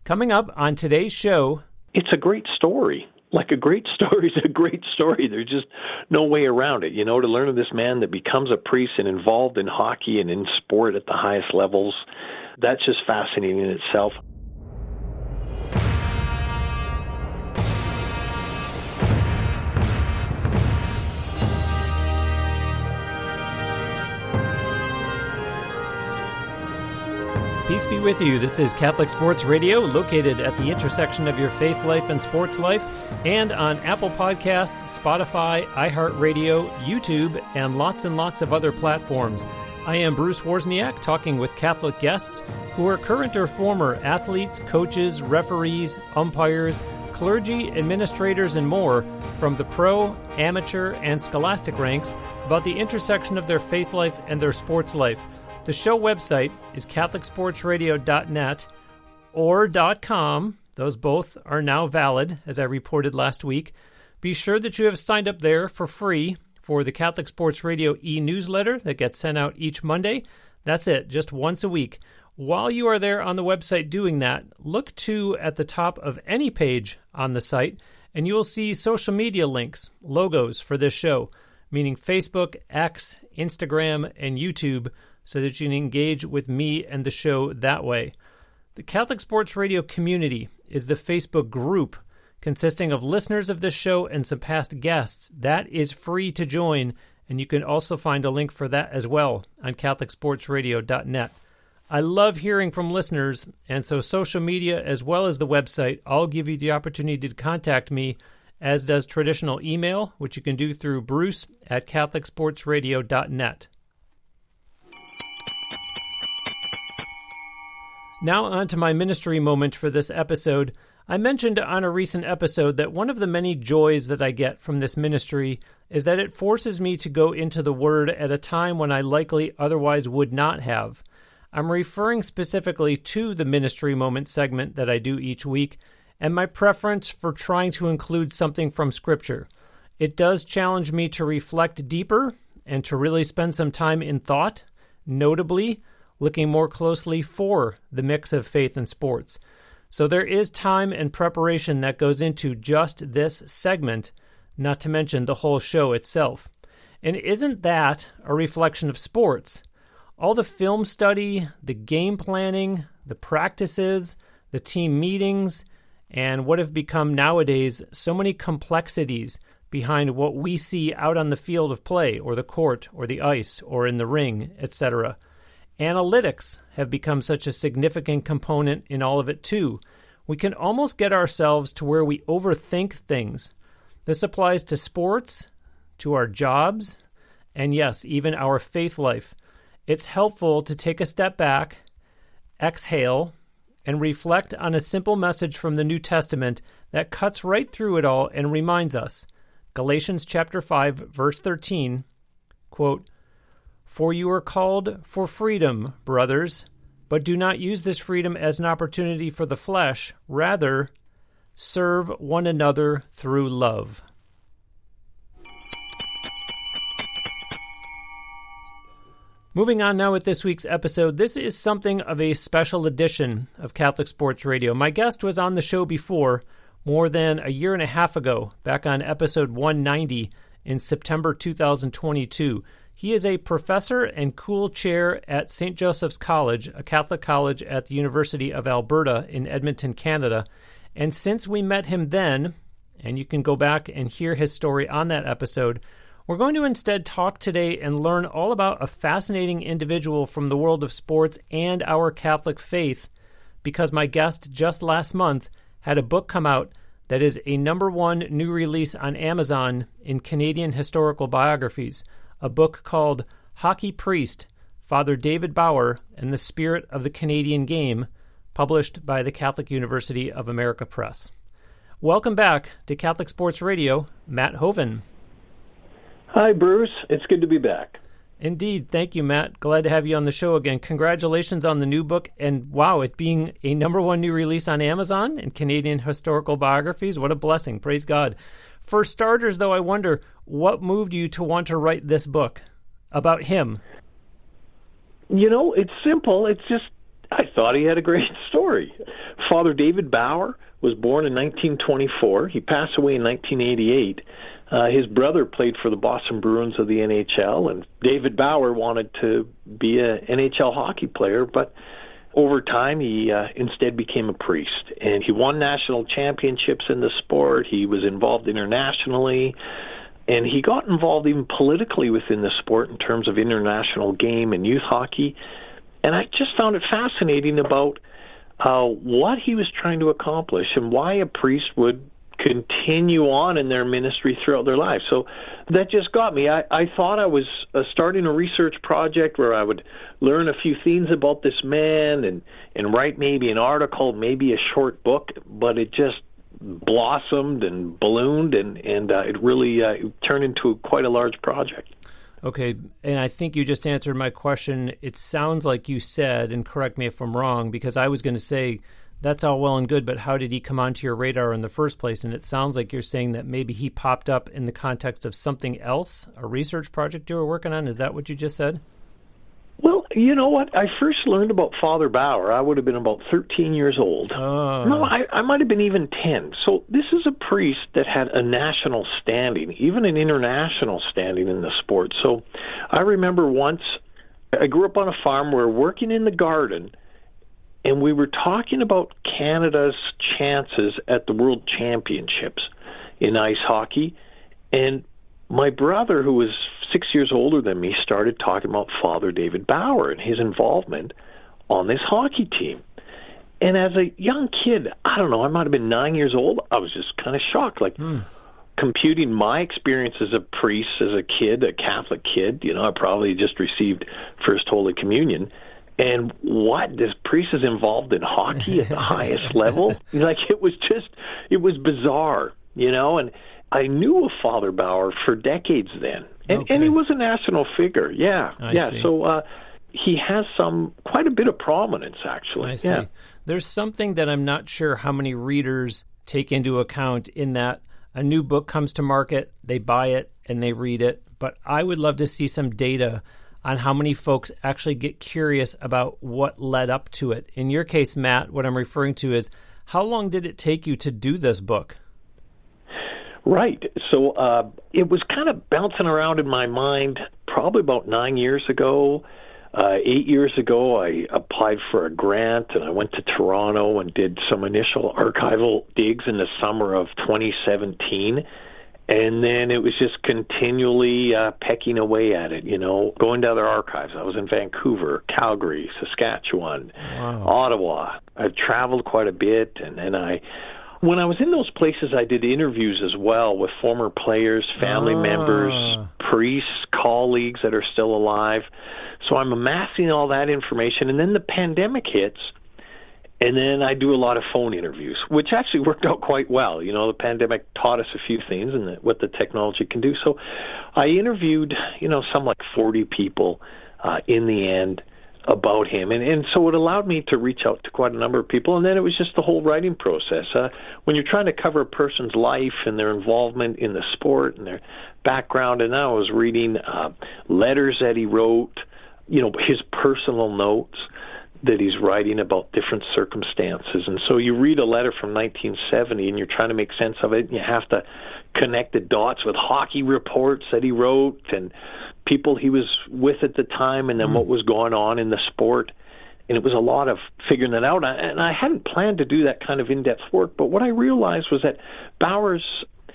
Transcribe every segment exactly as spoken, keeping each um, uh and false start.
Coming up on today's show... It's a great story. Like a great story is a great story. There's just no way around it. You know, to learn of this man that becomes a priest and involved in hockey and in sport at the highest levels, that's just fascinating in itself. Peace be with you. This is Catholic Sports Radio, located at the intersection of your faith life and sports life, and on Apple Podcasts, Spotify, iHeartRadio, YouTube, and lots and lots of other platforms. I am Bruce Wozniak, talking with Catholic guests who are current or former athletes, coaches, referees, umpires, clergy, administrators, and more from the pro, amateur, and scholastic ranks about the intersection of their faith life and their sports life. The show website is catholic sports radio dot net or .com. Those both are now valid, as I reported last week. Be sure that you have signed up there for free for the Catholic Sports Radio e-newsletter that gets sent out each Monday. That's it, just once a week. While you are there on the website doing that, look too at the top of any page on the site, and you will see social media links, logos for this show, meaning Facebook, X, Instagram, and YouTube, so that you can engage with me and the show that way. The Catholic Sports Radio community is the Facebook group consisting of listeners of this show and some past guests. That is free to join, and you can also find a link for that as well on catholic sports radio dot net. I love hearing from listeners, and so social media as well as the website all give you the opportunity to contact me, as does traditional email, which you can do through bruce at catholic sports radio dot net. Now on to my ministry moment for this episode. I mentioned on a recent episode that one of the many joys that I get from this ministry is that it forces me to go into the Word at a time when I likely otherwise would not have. I'm referring specifically to the Ministry Moment segment that I do each week, and my preference for trying to include something from Scripture. It does challenge me to reflect deeper and to really spend some time in thought, notably looking more closely for the mix of faith and sports. So there is time and preparation that goes into just this segment, not to mention the whole show itself. And isn't that a reflection of sports? All the film study, the game planning, the practices, the team meetings, and what have become nowadays so many complexities behind what we see out on the field of play, or the court, or the ice, or in the ring, et cetera. Analytics have become such a significant component in all of it too. We can almost get ourselves to where we overthink things. This applies to sports, to our jobs, and yes, even our faith life. It's helpful to take a step back, exhale, and reflect on a simple message from the New Testament that cuts right through it all and reminds us. Galatians chapter five, verse thirteen, quote, "For you are called for freedom, brothers, but do not use this freedom as an opportunity for the flesh. Rather, serve one another through love." Moving on now with this week's episode, this is something of a special edition of Catholic Sports Radio. My guest was on the show before, more than a year and a half ago, back on episode one ninety in September two thousand twenty-two. He is a professor and cool chair at Saint Joseph's College, a Catholic college at the University of Alberta in Edmonton, Canada. And since we met him then, and you can go back and hear his story on that episode, we're going to instead talk today and learn all about a fascinating individual from the world of sports and our Catholic faith, because my guest just last month had a book come out that is a number one new release on Amazon in Canadian historical biographies, a book called Hockey Priest, Father David Bauer and the Spirit of the Canadian Game, published by the Catholic University of America Press. Welcome back to Catholic Sports Radio, Matt Hoven. Hi, Bruce. It's good to be back. Indeed. Thank you, Matt. Glad to have you on the show again. Congratulations on the new book. And wow, it being a number one new release on Amazon in Canadian historical biographies. What a blessing. Praise God. For starters, though, I wonder, what moved you to want to write this book about him? You know, it's simple. It's just, I thought he had a great story. Father David Bauer was born in nineteen twenty-four. He passed away in nineteen eighty-eight. Uh, his brother played for the Boston Bruins of the N H L, and David Bauer wanted to be an N H L hockey player, but over time he uh, instead became a priest. And he won national championships in the sport. He was involved internationally, and he got involved even politically within the sport in terms of international game and youth hockey. And I just found it fascinating about uh, what he was trying to accomplish and why a priest would continue on in their ministry throughout their lives. So that just got me. I, I thought I was uh, starting a research project where I would learn a few things about this man and, and write maybe an article, maybe a short book, but it just blossomed and ballooned, and, and uh, it really uh, it turned into quite a large project. Okay, and I think you just answered my question. It sounds like you said, and correct me if I'm wrong, because I was going to say, that's all well and good, but how did he come onto your radar in the first place? And it sounds like you're saying that maybe he popped up in the context of something else, a research project you were working on. Is that what you just said? Well, you know what? I first learned about Father Bauer. I would have been about thirteen years old. Oh. No, I, I might have been even ten. So this is a priest that had a national standing, even an international standing in the sport. So I remember once, I grew up on a farm. We were working in the garden, and we were talking about Canada's chances at the World Championships in ice hockey. And my brother, who was six years older than me, started talking about Father David Bauer and his involvement on this hockey team. And as a young kid, I don't know, I might have been nine years old, I was just kind of shocked, like mm. computing my experience as a priest, as a kid, a Catholic kid. You know, I probably just received First Holy Communion. And what, this priest is involved in hockey at the highest level? Like, it was just, it was bizarre, you know, and I knew of Father Bauer for decades then. And, okay. and he was a national figure, yeah. I yeah, see. so uh, he has some, quite a bit of prominence, actually. I see. Yeah. There's something that I'm not sure how many readers take into account in that a new book comes to market, they buy it, and they read it. But I would love to see some data on how many folks actually get curious about what led up to it. In your case, Matt, what I'm referring to is, how long did it take you to do this book? Right. So uh, it was kind of bouncing around in my mind probably about nine years ago. Uh, eight years ago, I applied for a grant, and I went to Toronto and did some initial archival digs in the summer of twenty seventeen. And then it was just continually uh, pecking away at it, you know, going to other archives. I was in Vancouver, Calgary, Saskatchewan, wow. Ottawa. I've traveled quite a bit, and then I... When I was in those places, I did interviews as well with former players, family ah. members, priests, colleagues that are still alive. So I'm amassing all that information, and then the pandemic hits, and then I do a lot of phone interviews, which actually worked out quite well. You know, the pandemic taught us a few things and the, what the technology can do. So I interviewed, you know, some like forty people uh, in the end about him. And, and so it allowed me to reach out to quite a number of people. And then it was just the whole writing process. Uh, when you're trying to cover a person's life and their involvement in the sport and their background, and I was reading uh, letters that he wrote, you know, his personal notes that he's writing about different circumstances. And so you read a letter from nineteen seventy and you're trying to make sense of it, and you have to connect the dots with hockey reports that he wrote and people he was with at the time, and then mm. what was going on in the sport. And it was a lot of figuring that out. And I hadn't planned to do that kind of in-depth work, but what I realized was that Bauer's,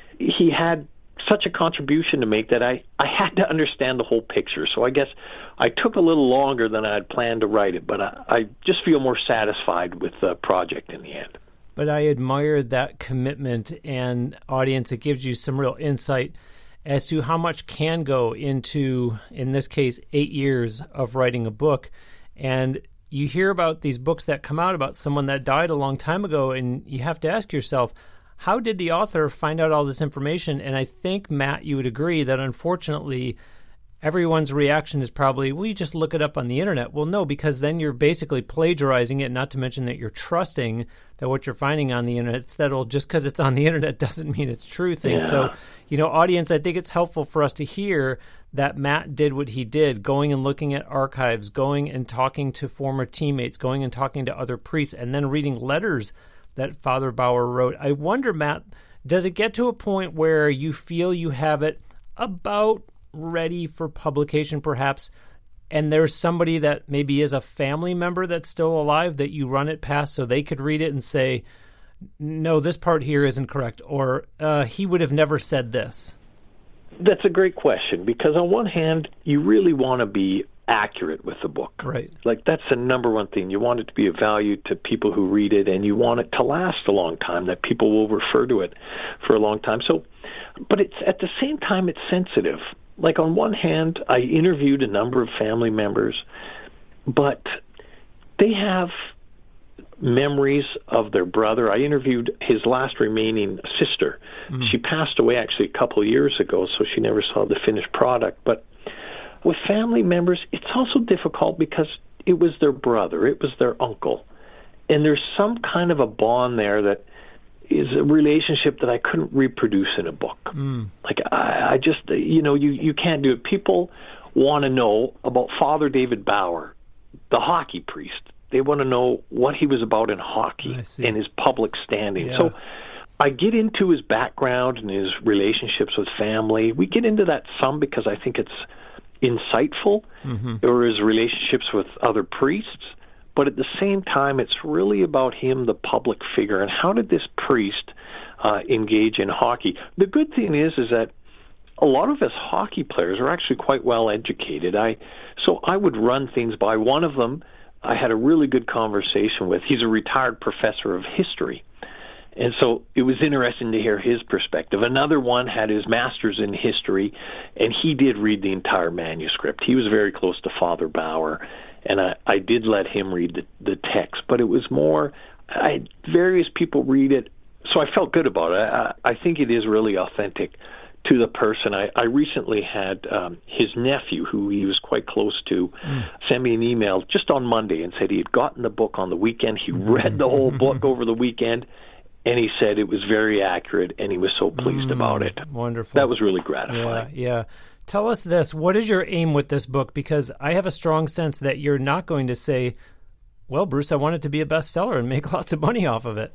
he had such a contribution to make that I, I had to understand the whole picture. So I guess I took a little longer than I had planned to write it, but I, I just feel more satisfied with the project in the end. But I admire that commitment, and audience, it gives you some real insight as to how much can go into, in this case, eight years of writing a book. And you hear about these books that come out about someone that died a long time ago, and you have to ask yourself, how did the author find out all this information? And I think, Matt, you would agree that unfortunately, everyone's reaction is probably, well, you just look it up on the internet. Well, no, because then you're basically plagiarizing it, not to mention that you're trusting that what you're finding on the internet, it's that old, just because it's on the internet doesn't mean it's true thing. Yeah. So, you know, audience, I think it's helpful for us to hear that Matt did what he did, going and looking at archives, going and talking to former teammates, going and talking to other priests, and then reading letters that Father Bauer wrote. I wonder, Matt, does it get to a point where you feel you have it about ready for publication, perhaps, and there's somebody that maybe is a family member that's still alive that you run it past so they could read it and say, no, this part here isn't correct, or uh, he would have never said this? That's a great question, because on one hand, you really want to be accurate with the book. Right. Like, that's the number one thing. You want it to be of value to people who read it, and you want it to last a long time, that people will refer to it for a long time. So, but it's at the same time, it's sensitive. Like, on one hand, I interviewed a number of family members, but they have memories of their brother. I interviewed his last remaining sister. Mm-hmm. She passed away actually a couple of years ago, so she never saw the finished product. But with family members, it's also difficult because it was their brother, it was their uncle. And there's some kind of a bond there that is a relationship that I couldn't reproduce in a book. Mm. Like, I, I just, you know, you, you can't do it. People want to know about Father David Bauer, the hockey priest. They want to know what he was about in hockey and his public standing. Yeah. So I get into his background and his relationships with family. We get into that some because I think it's insightful, mm-hmm. or his relationships with other priests. But at the same time, it's really about him, the public figure, and how did this priest uh, engage in hockey. The good thing is, is that a lot of us hockey players are actually quite well educated. I so I would run things by. One of them I had a really good conversation with. He's a retired professor of history, and so it was interesting to hear his perspective. Another one had his master's in history, and he did read the entire manuscript. He was very close to Father Bauer, and I, I did let him read the, the text, but it was more, I had various people read it, so I felt good about it. I, I think it is really authentic to the person. I, I recently had um, his nephew, who he was quite close to, mm. send me an email just on Monday and said he had gotten the book on the weekend. He read the whole book over the weekend, and he said it was very accurate, and he was so pleased mm, about it. Wonderful. That was really gratifying. Yeah, yeah. Tell us this. What is your aim with this book? Because I have a strong sense that you're not going to say, well, Bruce, I want it to be a bestseller and make lots of money off of it.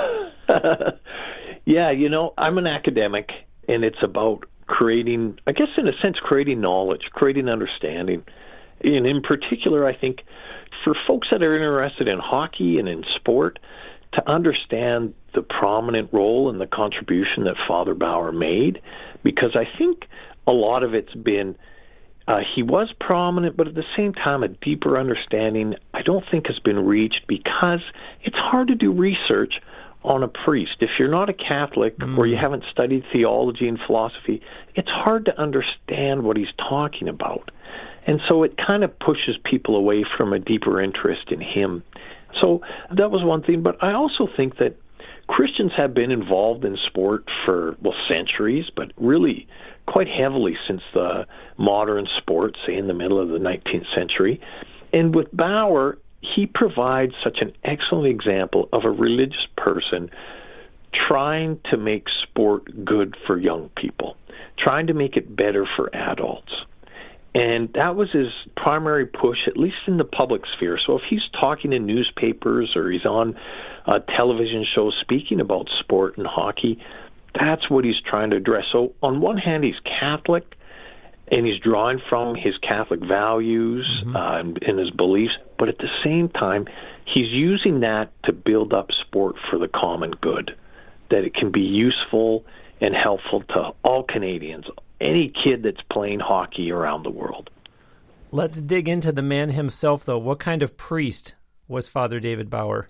Yeah, you know, I'm an academic, and it's about creating, I guess in a sense, creating knowledge, creating understanding. And in particular, I think for folks that are interested in hockey and in sport, to understand the prominent role and the contribution that Father Bauer made, because I think a lot of it's been, uh, he was prominent, but at the same time, a deeper understanding I don't think has been reached, because it's hard to do research on a priest. If you're not a Catholic mm. or you haven't studied theology and philosophy, it's hard to understand what he's talking about. And so it kind of pushes people away from a deeper interest in him. So that was one thing. But I also think that Christians have been involved in sport for, well, centuries, but really quite heavily since the modern sport, say in the middle of the nineteenth century. And with Bauer, he provides such an excellent example of a religious person trying to make sport good for young people, trying to make it better for adults. And that was his primary push, at least in the public sphere. So if he's talking in newspapers or he's on uh, television shows speaking about sport and hockey, that's what he's trying to address. So on one hand, he's Catholic, and he's drawing from his Catholic values mm-hmm. uh, and, and his beliefs, but at the same time, he's using that to build up sport for the common good, that it can be useful and helpful to all Canadians, any kid that's playing hockey around the world. Let's dig into the man himself, though. What kind of priest was Father David Bauer?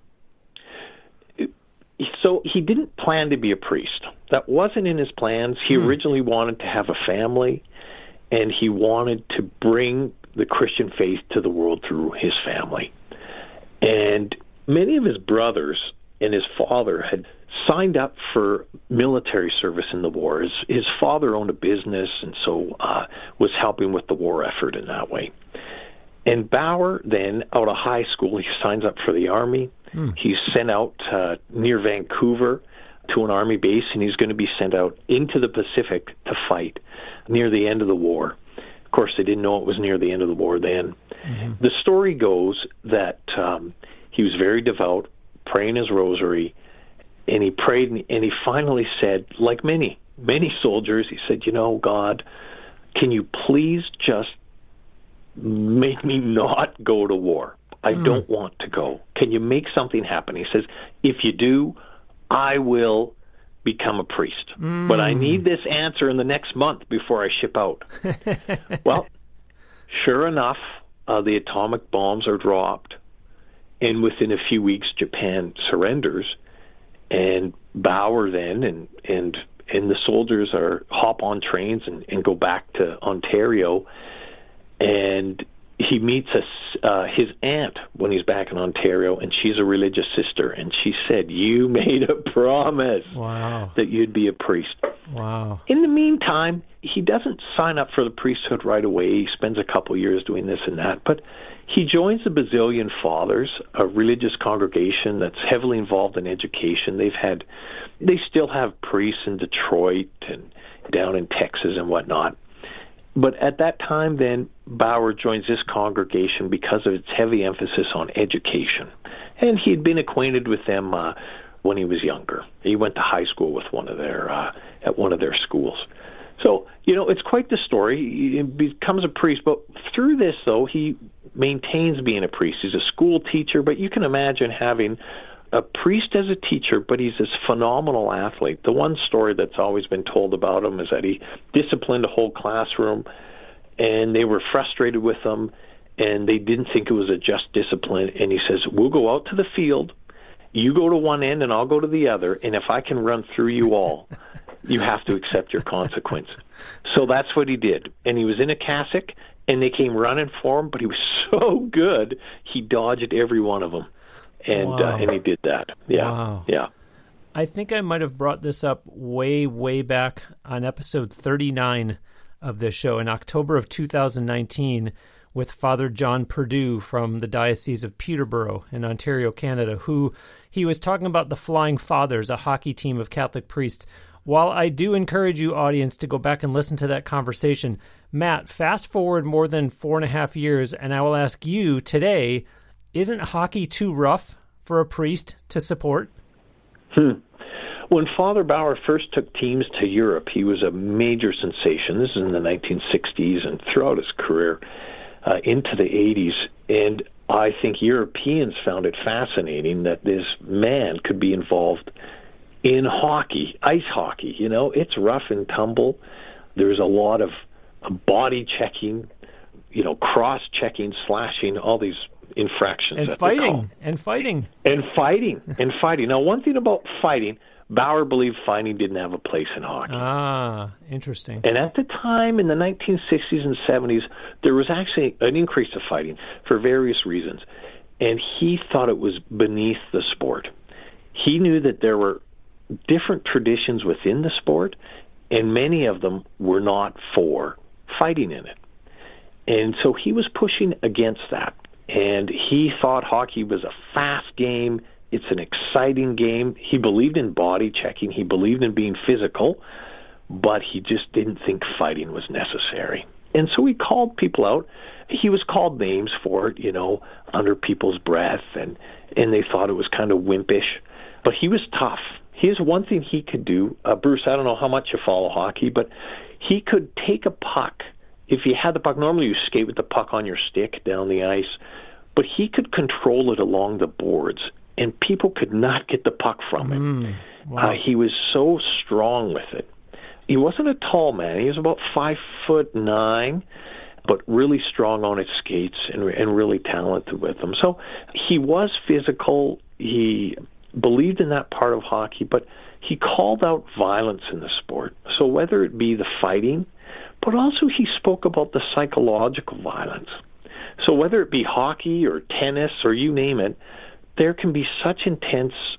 So he didn't plan to be a priest. That wasn't in his plans. He hmm. originally wanted to have a family, and he wanted to bring the Christian faith to the world through his family. And many of his brothers and his father had signed up for military service in the war. His, his father owned a business, and so uh, was helping with the war effort in that way. And Bauer then, out of high school, he signs up for the Army. Mm. He's sent out uh, near Vancouver to an Army base, and he's going to be sent out into the Pacific to fight near the end of the war. Of course, they didn't know it was near the end of the war then. Mm-hmm. The story goes that um, he was very devout, praying his rosary, and he prayed, and he finally said, like many, many soldiers, he said, you know, God, can you please just make me not go to war? I mm. don't want to go. Can you make something happen? He says, if you do, I will become a priest. Mm. But I need this answer in the next month before I ship out. Well, sure enough, uh, the atomic bombs are dropped, and within a few weeks, Japan surrenders. And Bauer then and and and the soldiers are hop on trains and, and go back to Ontario, and he meets a, uh, his aunt when he's back in Ontario, and she's a religious sister, and she said, you made a promise wow. that you'd be a priest. Wow. In the meantime, he doesn't sign up for the priesthood right away. He spends a couple years doing this and that, but he joins the Basilian Fathers, a religious congregation that's heavily involved in education. They've had, they still have priests in Detroit and down in Texas and whatnot. But at that time, then, Bauer joins this congregation because of its heavy emphasis on education. And he had been acquainted with them uh, when he was younger. He went to high school with one of their, uh, at one of their schools. So, you know, it's quite the story. He becomes a priest, but through this, though, he maintains being a priest. He's a school teacher, but you can imagine having a priest as a teacher, but he's this phenomenal athlete. The one story that's always been told about him is that he disciplined a whole classroom, and they were frustrated with him, and they didn't think it was a just discipline. And he says, we'll go out to the field, you go to one end and I'll go to the other, and if I can run through you all, you have to accept your consequence. So that's what he did. And he was in a cassock, and they came running for him, but he was so good, he dodged every one of them. And wow. uh, and he did that. Yeah, wow. yeah. I think I might have brought this up way, way back on episode thirty-nine of this show in October of two thousand nineteen with Father John Perdue from the Diocese of Peterborough in Ontario, Canada, who he was talking about the Flying Fathers, a hockey team of Catholic priests. While I do encourage you, audience, to go back and listen to that conversation, Matt, fast forward more than four and a half years, and I will ask you today, isn't hockey too rough for a priest to support? Hmm. When Father Bauer first took teams to Europe, he was a major sensation. This is in the nineteen sixties and throughout his career uh, into the eighties. And I think Europeans found it fascinating that this man could be involved in hockey, ice hockey. You know, it's rough and tumble. There's a lot of body checking, you know, cross-checking, slashing, all these infractions. And fighting, and fighting. And fighting, and fighting. Now, one thing about fighting, Bauer believed fighting didn't have a place in hockey. Ah, interesting. And at the time, in the nineteen sixties and seventies, there was actually an increase of fighting for various reasons. And he thought it was beneath the sport. He knew that there were different traditions within the sport, and many of them were not for fighting in it. And so he was pushing against that. And he thought hockey was a fast game. It's an exciting game. He believed in body checking. He believed in being physical, but he just didn't think fighting was necessary. And so he called people out. He was called names for it, you know, under people's breath, and, and they thought it was kind of wimpish. But he was tough. Here's one thing he could do. Uh, Bruce, I don't know how much you follow hockey, but he could take a puck. If you had the puck, normally you skate with the puck on your stick down the ice, but he could control it along the boards, and people could not get the puck from him. Mm, wow. uh, he was so strong with it. He wasn't a tall man. He was about five foot nine, but really strong on his skates and, and really talented with them. So he was physical. He believed in that part of hockey, but he called out violence in the sport. So whether it be the fighting, but also he spoke about the psychological violence. So whether it be hockey or tennis or you name it, there can be such intense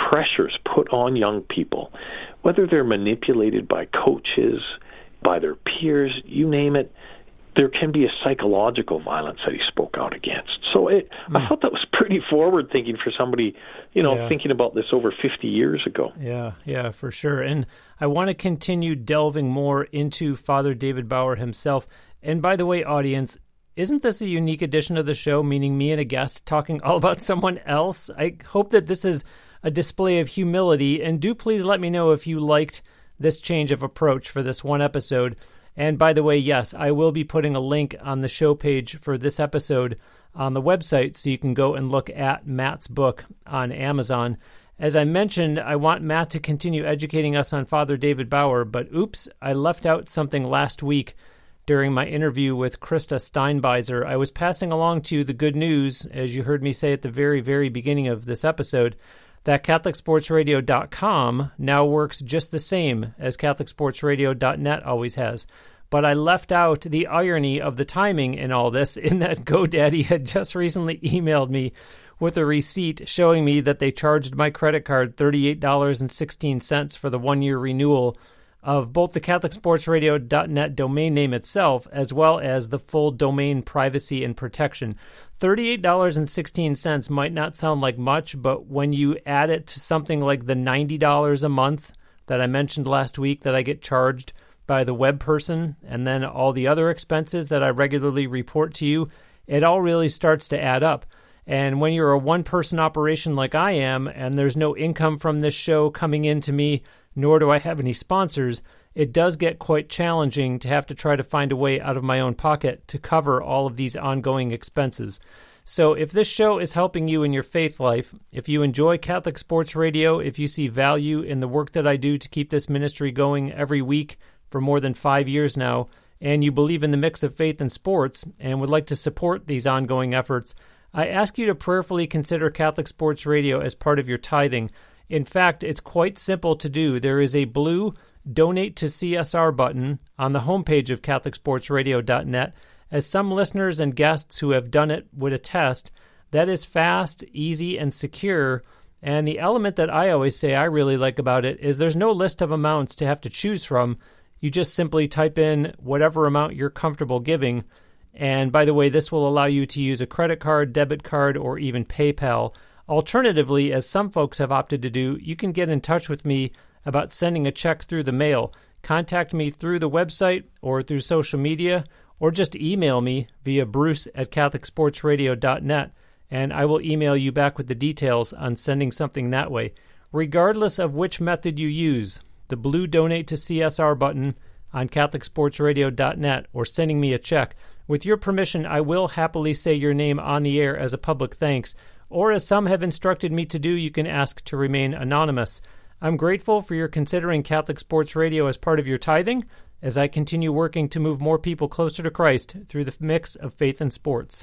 pressures put on young people, whether they're manipulated by coaches, by their peers, you name it, there can be a psychological violence that he spoke out against. So it, mm. I thought that was pretty forward-thinking for somebody, you know, yeah. thinking about this over fifty years ago. Yeah, yeah, for sure. And I want to continue delving more into Father David Bauer himself. And by the way, audience, isn't this a unique edition of the show, meaning me and a guest talking all about someone else? I hope that this is a display of humility, and do please let me know if you liked this change of approach for this one episode. And by the way, yes, I will be putting a link on the show page for this episode on the website so you can go and look at Matt's book on Amazon. As I mentioned, I want Matt to continue educating us on Father David Bauer, but oops, I left out something last week during my interview with Krista Steinbeiser. I was passing along to you the good news, as you heard me say at the very, very beginning of this episode, that Catholic Sports Radio dot com now works just the same as Catholic Sports Radio dot net always has. But I left out the irony of the timing in all this, in that GoDaddy had just recently emailed me with a receipt showing me that they charged my credit card thirty-eight dollars and sixteen cents for the one-year renewal of both the Catholic Sports Radio dot net domain name itself, as well as the full domain privacy and protection. thirty-eight dollars and sixteen cents might not sound like much, but when you add it to something like the ninety dollars a month that I mentioned last week that I get charged by the web person, and then all the other expenses that I regularly report to you, it all really starts to add up. And when you're a one-person operation like I am, and there's no income from this show coming in to me, nor do I have any sponsors, it does get quite challenging to have to try to find a way out of my own pocket to cover all of these ongoing expenses. So if this show is helping you in your faith life, if you enjoy Catholic Sports Radio, if you see value in the work that I do to keep this ministry going every week for more than five years now, and you believe in the mix of faith and sports and would like to support these ongoing efforts, I ask you to prayerfully consider Catholic Sports Radio as part of your tithing. In fact, it's quite simple to do. There is a blue Donate to C S R button on the homepage of Catholic Sports Radio dot net. As some listeners and guests who have done it would attest, that is fast, easy, and secure. And the element that I always say I really like about it is there's no list of amounts to have to choose from. You just simply type in whatever amount you're comfortable giving. And by the way, this will allow you to use a credit card, debit card, or even PayPal. Alternatively, as some folks have opted to do, you can get in touch with me about sending a check through the mail. Contact me through the website or through social media, or just email me via bruce at Catholic Sports Radio dot net, and I will email you back with the details on sending something that way. Regardless of which method you use, the blue Donate to C S R button on Catholic Sports Radio dot net or sending me a check, with your permission, I will happily say your name on the air as a public thanks, or as some have instructed me to do, you can ask to remain anonymous. I'm grateful for your considering Catholic Sports Radio as part of your tithing, as I continue working to move more people closer to Christ through the mix of faith and sports.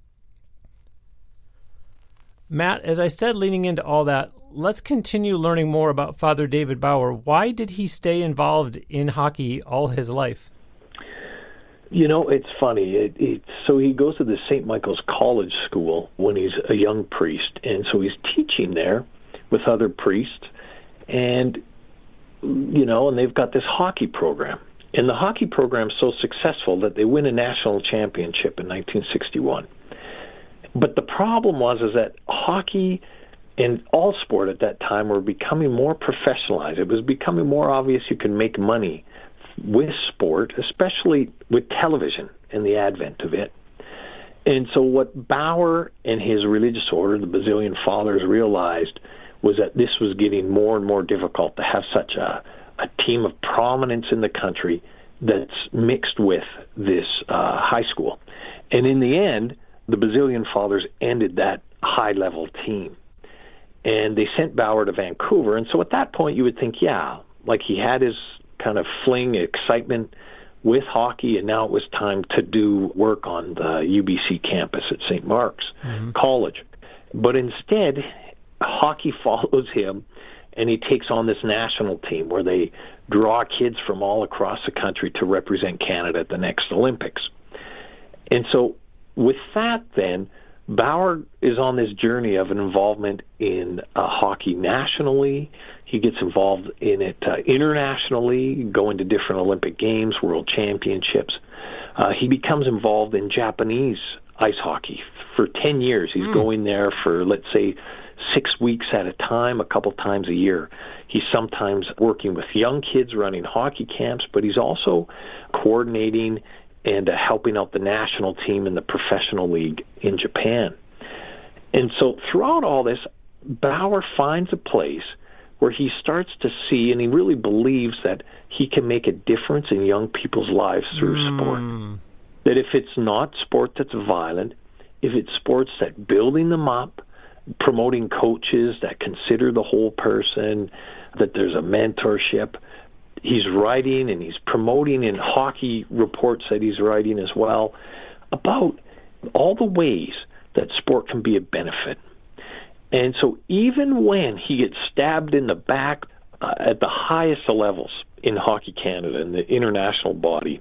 Matt, as I said leading into all that, let's continue learning more about Father David Bauer. Why did he stay involved in hockey all his life? You know, it's funny. It, it, so he goes to the Saint Michael's College School when he's a young priest, and so he's teaching there with other priests, and, you know, and they've got this hockey program. And the hockey program's so successful that they win a national championship in nineteen sixty-one. But the problem was is that hockey and all sport at that time were becoming more professionalized. It was becoming more obvious you can make money with sport, especially with television and the advent of it. And so what Bauer and his religious order, the Basilian Fathers, realized was that this was getting more and more difficult to have such a, a team of prominence in the country that's mixed with this uh, high school. And in the end, the Basilian Fathers ended that high-level team. And they sent Bauer to Vancouver. And so at that point, you would think, yeah, like he had his kind of fling, excitement with hockey, and now it was time to do work on the U B C campus at Saint Mark's mm-hmm. College. But instead, hockey follows him, and he takes on this national team where they draw kids from all across the country to represent Canada at the next Olympics. And so with that, then, Bauer is on this journey of an involvement in uh, hockey nationally. He gets involved in it uh, internationally, going to different Olympic Games, World Championships. Uh, he becomes involved in Japanese ice hockey. For ten years, he's mm. going there for, let's say, six weeks at a time, a couple times a year. He's sometimes working with young kids running hockey camps, but he's also coordinating and uh, helping out the national team in the professional league in Japan. And so throughout all this, Bauer finds a place where he starts to see, and he really believes that he can make a difference in young people's lives through mm. sport. That if it's not sport that's violent, if it's sports that building them up, promoting coaches that consider the whole person, that there's a mentorship. He's writing and he's promoting in hockey reports that he's writing as well about all the ways that sport can be a benefit. And so even when he gets stabbed in the back uh, at the highest levels in Hockey Canada, in the international body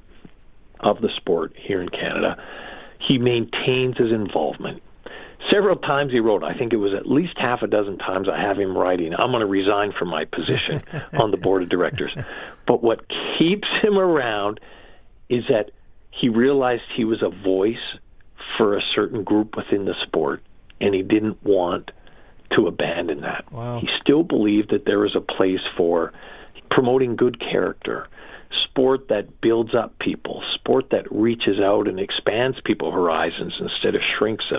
of the sport here in Canada, he maintains his involvement. Several times he wrote, I think it was at least half a dozen times I have him writing, I'm going to resign from my position on the board of directors. But what keeps him around is that he realized he was a voice for a certain group within the sport, and he didn't want to abandon that. Wow. He still believed that there was a place for promoting good character, sport that builds up people, sport that reaches out and expands people's horizons instead of shrinks them.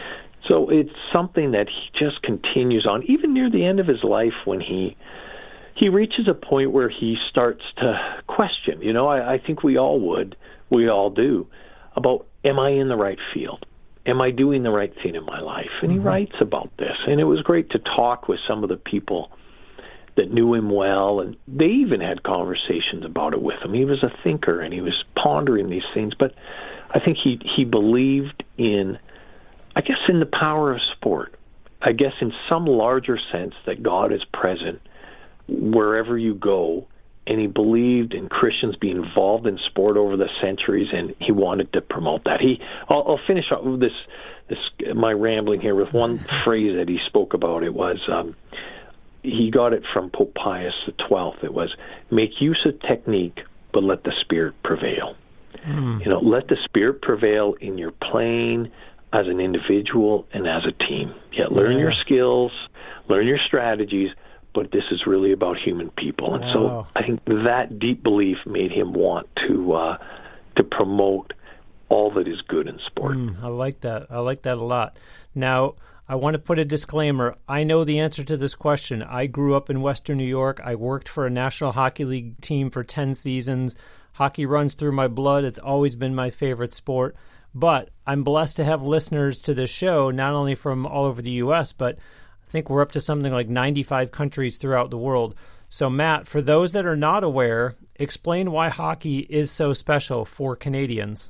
So it's something that he just continues on, even near the end of his life when he he reaches a point where he starts to question. You know, I, I think we all would, we all do, about, am I in the right field? Am I doing the right thing in my life? And he mm-hmm. writes about this. And it was great to talk with some of the people that knew him well, and they even had conversations about it with him. He was a thinker, and he was pondering these things. But I think he, he believed in, I guess, in the power of sport. I guess in some larger sense that God is present wherever you go, and he believed in Christians being involved in sport over the centuries, and he wanted to promote that. He, I'll, I'll finish up with this, this, my rambling here with one phrase that he spoke about. It was, um, he got it from Pope Pius the twelfth. It was, make use of technique, but let the Spirit prevail. Mm. You know, let the Spirit prevail in your playing as an individual and as a team. Yeah, learn yeah. your skills, learn your strategies, but this is really about human people. And wow. so I think that deep belief made him want to uh, to promote all that is good in sport. Mm, I like that. I like that a lot. Now, I want to put a disclaimer. I know the answer to this question. I grew up in Western New York. I worked for a National Hockey League team for ten seasons. Hockey runs through my blood. It's always been my favorite sport. But I'm blessed to have listeners to this show, not only from all over the U S, but I think we're up to something like ninety-five countries throughout the world. So, Matt, for those that are not aware, explain why hockey is so special for Canadians.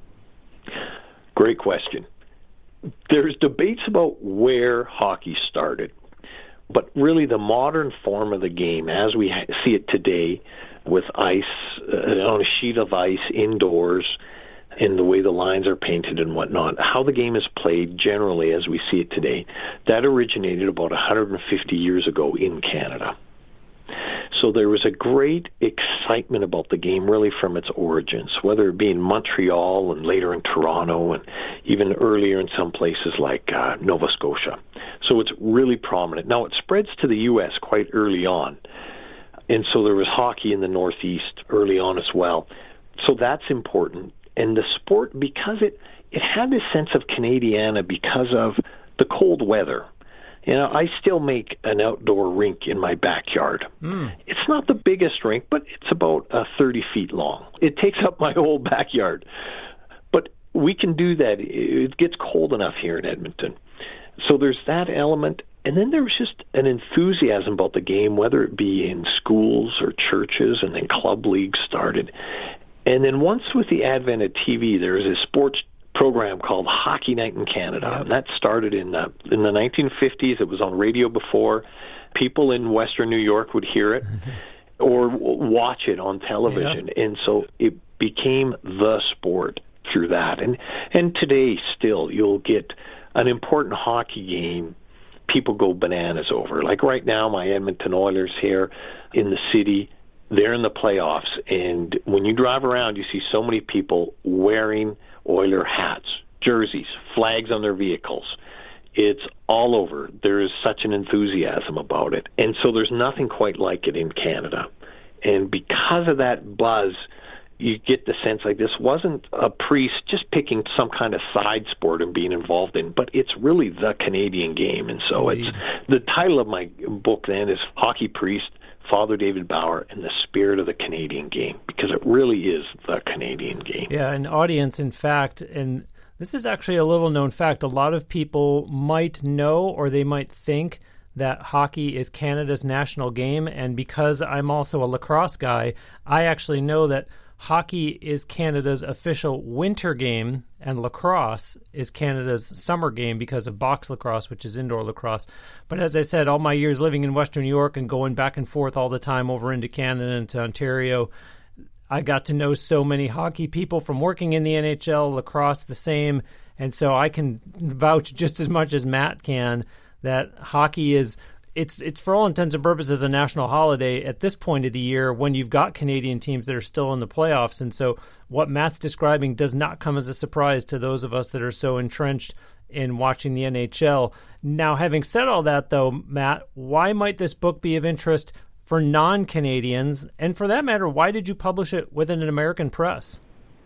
Great question. There's debates about where hockey started, but really the modern form of the game, as we see it today, with ice, uh, on a sheet of ice indoors, in the way the lines are painted and whatnot, how the game is played generally as we see it today, that originated about one hundred fifty years ago in Canada. So there was a great excitement about the game really from its origins, whether it be in Montreal and later in Toronto and even earlier in some places like uh, Nova Scotia. So it's really prominent. Now it spreads to the U S quite early on, and so there was hockey in the Northeast early on as well. So that's important. And the sport, because it, it had this sense of Canadiana because of the cold weather. You know, I still make an outdoor rink in my backyard. Mm. It's not the biggest rink, but it's about uh, thirty feet long. It takes up my whole backyard. But we can do that. It gets cold enough here in Edmonton. So there's that element. And then there was just an enthusiasm about the game, whether it be in schools or churches, and then club leagues started. And then once with the advent of T V, there was a sports program called Hockey Night in Canada. Yep. And that started in the, in the nineteen fifties. It was on radio before. People in Western New York would hear it mm-hmm. or watch it on television. Yep. And so it became the sport through that. And and today still you'll get an important hockey game people go bananas over. Like right now, my Edmonton Oilers here in the city, they're in the playoffs, and when you drive around, you see so many people wearing Oiler hats, jerseys, flags on their vehicles. It's all over. There is such an enthusiasm about it. And so there's nothing quite like it in Canada. And because of that buzz, you get the sense like this wasn't a priest just picking some kind of side sport and being involved in, but it's really the Canadian game. And so Indeed. it's the title of my book then is Hockey Priest, Father David Bauer, and the Spirit of the Canadian Game, because it really is the Canadian game. Yeah, an audience, in fact, and this is actually a little known fact, a lot of people might know or they might think that hockey is Canada's national game, and because I'm also a lacrosse guy, I actually know that hockey is Canada's official winter game, and lacrosse is Canada's summer game because of box lacrosse, which is indoor lacrosse. But as I said, all my years living in Western New York and going back and forth all the time over into Canada and to Ontario, I got to know so many hockey people from working in the N H L, lacrosse the same, and so I can vouch just as much as Matt can that hockey is It's it's for all intents and purposes a national holiday at this point of the year when you've got Canadian teams that are still in the playoffs. And so what Matt's describing does not come as a surprise to those of us that are so entrenched in watching the N H L. Now, having said all that, though, Matt, why might this book be of interest for non-Canadians? And for that matter, why did you publish it within an American press?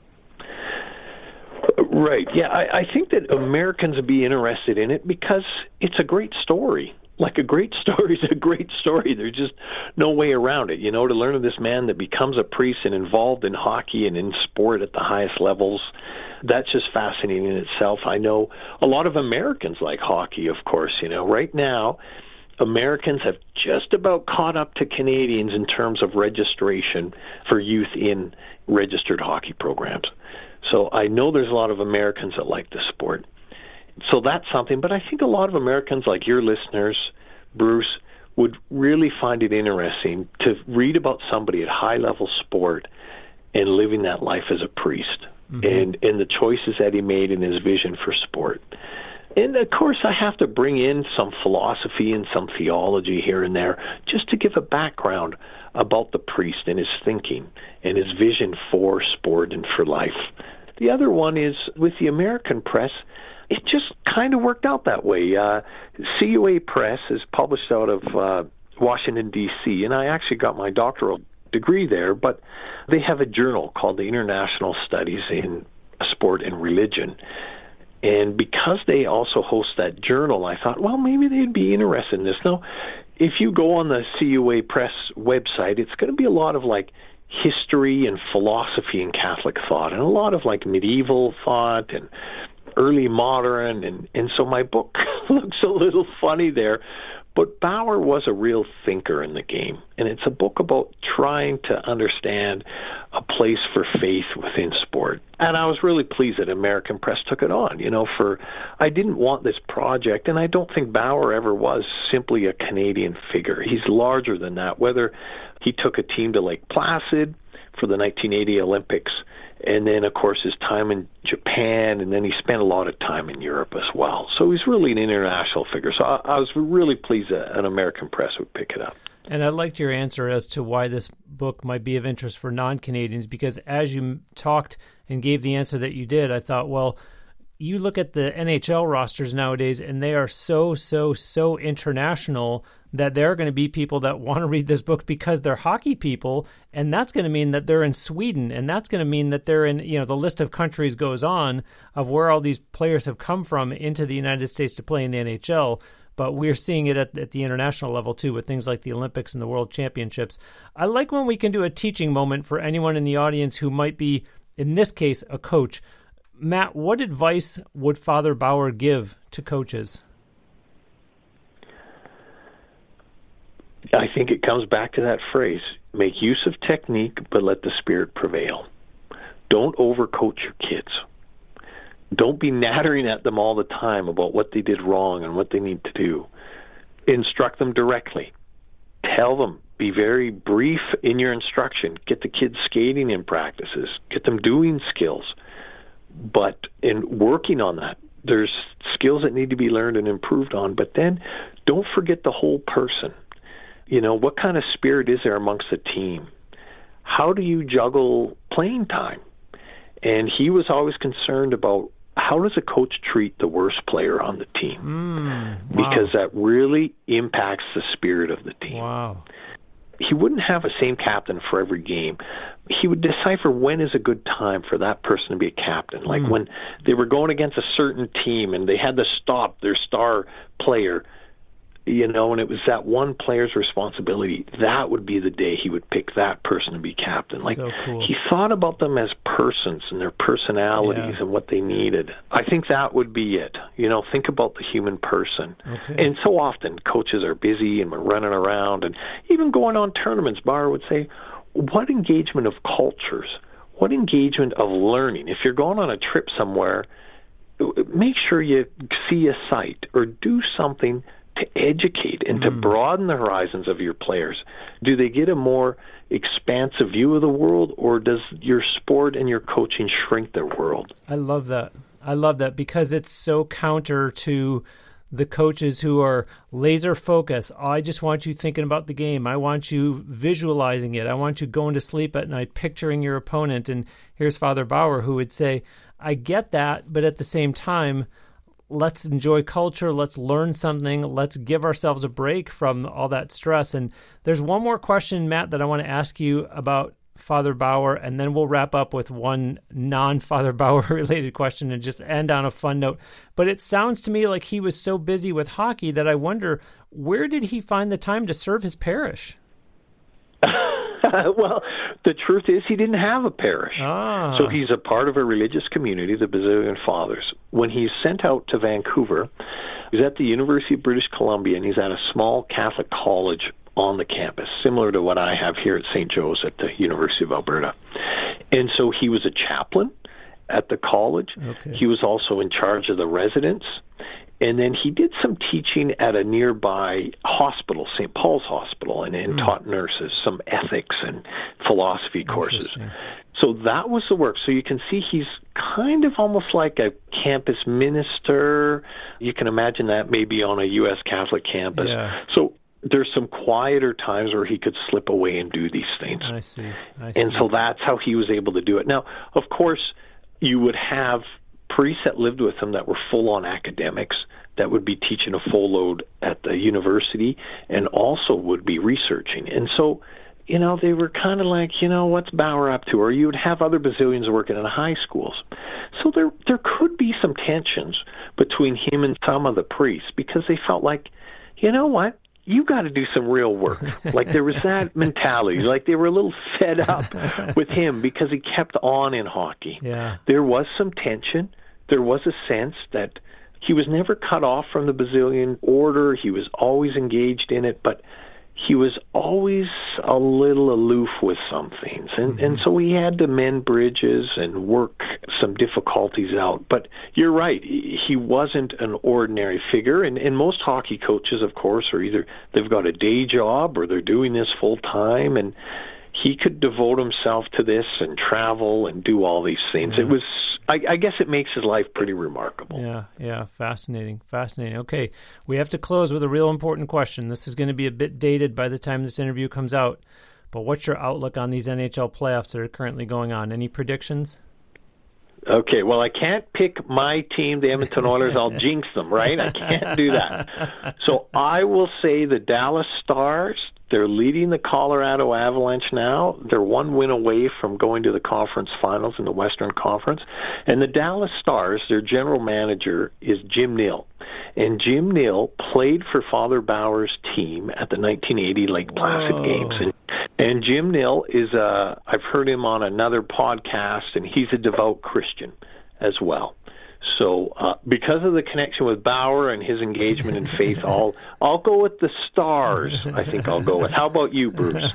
Right. Yeah, I, I think that Americans would be interested in it because it's a great story. Like a great story is a great story. There's just no way around it. You know, to learn of this man that becomes a priest and involved in hockey and in sport at the highest levels, that's just fascinating in itself. I know a lot of Americans like hockey, of course. You know, right now, Americans have just about caught up to Canadians in terms of registration for youth in registered hockey programs. So I know there's a lot of Americans that like the sport. So that's something, but I think a lot of Americans like your listeners, Bruce, would really find it interesting to read about somebody at high-level sport and living that life as a priest mm-hmm. and, and the choices that he made in his vision for sport. And, of course, I have to bring in some philosophy and some theology here and there just to give a background about the priest and his thinking and his vision for sport and for life. The other one is with the American press, it just kind of worked out that way. Uh, C U A Press is published out of uh, Washington, D C, and I actually got my doctoral degree there, but they have a journal called the International Studies in Sport and Religion. And because they also host that journal, I thought, well, maybe they'd be interested in this. Now, if you go on the C U A Press website, it's going to be a lot of, like, history and philosophy and Catholic thought, and a lot of, like, medieval thought and early modern, and, and so my book looks a little funny there. But Bauer was a real thinker in the game, and it's a book about trying to understand a place for faith within sport. And I was really pleased that American Press took it on. You know, for I didn't want this project, and I don't think Bauer ever was simply a Canadian figure. He's larger than that, whether he took a team to Lake Placid for the nineteen eighty Olympics, and then, of course, his time in Japan, and then he spent a lot of time in Europe as well. So he's really an international figure. So I, I was really pleased that an American press would pick it up. And I liked your answer as to why this book might be of interest for non-Canadians, because as you talked and gave the answer that you did, I thought, well, you look at the N H L rosters nowadays, and they are so, so, so international that there are going to be people that want to read this book because they're hockey people, and that's going to mean that they're in Sweden, and that's going to mean that they're in, you know, the list of countries goes on of where all these players have come from into the United States to play in the N H L. But we're seeing it at, at the international level, too, with things like the Olympics and the World Championships. I like when we can do a teaching moment for anyone in the audience who might be, in this case, a coach. Matt, what advice would Father Bauer give to coaches? I think it comes back to that phrase, make use of technique, but let the spirit prevail. Don't overcoach your kids. Don't be nattering at them all the time about what they did wrong and what they need to do. Instruct them directly. Tell them. Be very brief in your instruction. Get the kids skating in practices. Get them doing skills. But in working on that, There's skills that need to be learned and improved on, but then don't forget the whole person. You know, what kind of spirit is there amongst the team? How do you juggle playing time? And he was always concerned about how does a coach treat the worst player on the team? Mm, wow. Because that really impacts the spirit of the team. Wow. He wouldn't have a same captain for every game. He would decipher when is a good time for that person to be a captain. Like mm. when they were going against a certain team and they had to stop their star player, you know, and it was that one player's responsibility, that would be the day he would pick that person to be captain. Like, so cool. He thought about them as persons and their personalities yeah. and what they needed. I think that would be it. You know, think about the human person. Okay. And so often coaches are busy and we're running around, and even going on tournaments, Bauer would say, what engagement of cultures, what engagement of learning? If you're going on a trip somewhere, make sure you see a site or do something to educate and mm. to broaden the horizons of your players. Do they get a more expansive view of the world, or does your sport and your coaching shrink their world? I love that. I love that because it's so counter to the coaches who are laser focused. Oh, I just want you thinking about the game. I want you visualizing it. I want you going to sleep at night picturing your opponent. And here's Father Bauer who would say, I get that, but at the same time, let's enjoy culture, let's learn something, let's give ourselves a break from all that stress. And there's one more question, Matt, that I want to ask you about Father Bauer, and then we'll wrap up with one non-Father Bauer-related question and just end on a fun note. But it sounds to me like he was so busy with hockey that I wonder, where did he find the time to serve his parish? Well, the truth is he didn't have a parish. Ah. So he's a part of a religious community, the Basilian Fathers. When he's sent out to Vancouver, he's at the University of British Columbia, and he's at a small Catholic college on the campus, similar to what I have here at Saint Joe's at the University of Alberta. And so he was a chaplain at the college. Okay. He was also in charge of the residents. And then he did some teaching at a nearby hospital, Saint Paul's Hospital, and, and mm. taught nurses some ethics and philosophy courses. So that was the work. So you can see he's kind of almost like a campus minister. You can imagine that maybe on a U S Catholic campus. Yeah. So there's some quieter times where he could slip away and do these things. I see. I see. And so that's how he was able to do it. Now, of course, you would have priests that lived with him that were full-on academics that would be teaching a full load at the university and also would be researching. And so, you know, they were kind of like, you know, what's Bauer up to? Or you would have other Basilians working in high schools. So there there could be some tensions between him and some of the priests because they felt like, you know what? You got to do some real work. Like there was that mentality. Like they were a little fed up with him because he kept on in hockey. Yeah. There was some tension. There was a sense that he was never cut off from the Basilian order. He was always engaged in it, but he was always a little aloof with some things. And, mm-hmm. and so he had to mend bridges and work some difficulties out. But you're right, he wasn't an ordinary figure. And, and most hockey coaches, of course, are either they've got a day job or they're doing this full time. And he could devote himself to this and travel and do all these things. Yeah. It was, I, I guess it makes his life pretty remarkable. Yeah, yeah, fascinating, fascinating. Okay, we have to close with a real important question. This is going to be a bit dated by the time this interview comes out, but what's your outlook on these N H L playoffs that are currently going on? Any predictions? Okay, well, I can't pick my team, the Edmonton Oilers. I'll jinx them, right? I can't do that. So I will say the Dallas Stars. They're leading the Colorado Avalanche now. They're one win away from going to the conference finals in the Western Conference. And the Dallas Stars, their general manager is Jim Nill. And Jim Nill played for Father Bauer's team at the nineteen eighty Lake Placid Whoa. games. And, and Jim Nill is a, I've heard him on another podcast, and he's a devout Christian as well. So uh, because of the connection with Bauer and his engagement in faith, I'll I'll go with the Stars. I think I'll go with. How about you, Bruce?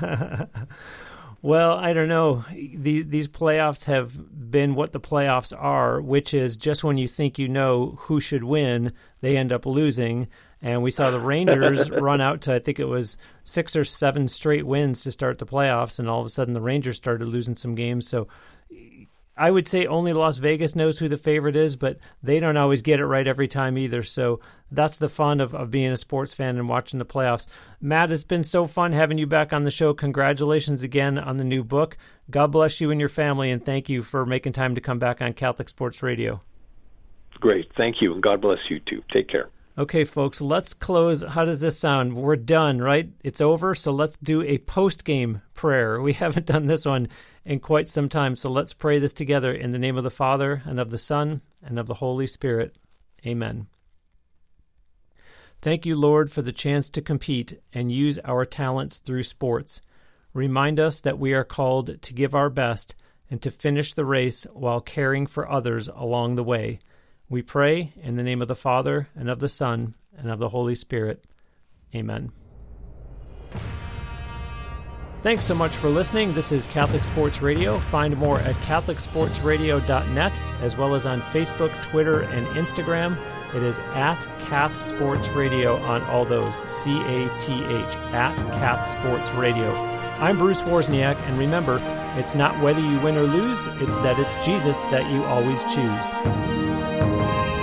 Well, I don't know. These, these playoffs have been what the playoffs are, which is just when you think you know who should win, they end up losing. And we saw the Rangers run out to, I think it was six or seven straight wins to start the playoffs, and all of a sudden the Rangers started losing some games. So I would say only Las Vegas knows who the favorite is, but they don't always get it right every time either. So that's the fun of, of being a sports fan and watching the playoffs. Matt, it's been so fun having you back on the show. Congratulations again on the new book. God bless you and your family, and thank you for making time to come back on Catholic Sports Radio. Great. Thank you, and God bless you too. Take care. Okay, folks, let's close. How does this sound? We're done, right? It's over, so let's do a post-game prayer. We haven't done this one in quite some time, so let's pray this together in the name of the Father, and of the Son, and of the Holy Spirit. Amen. Thank you, Lord, for the chance to compete and use our talents through sports. Remind us that we are called to give our best and to finish the race while caring for others along the way. We pray in the name of the Father, and of the Son, and of the Holy Spirit. Amen. Thanks so much for listening. This is Catholic Sports Radio. Find more at catholic sports radio dot net, as well as on Facebook, Twitter, and Instagram. It is at Cath Sports Radio on all those, C A T H, at Cath Sports Radio. I'm Bruce Wozniak, and remember, it's not whether you win or lose, it's that it's Jesus that you always choose.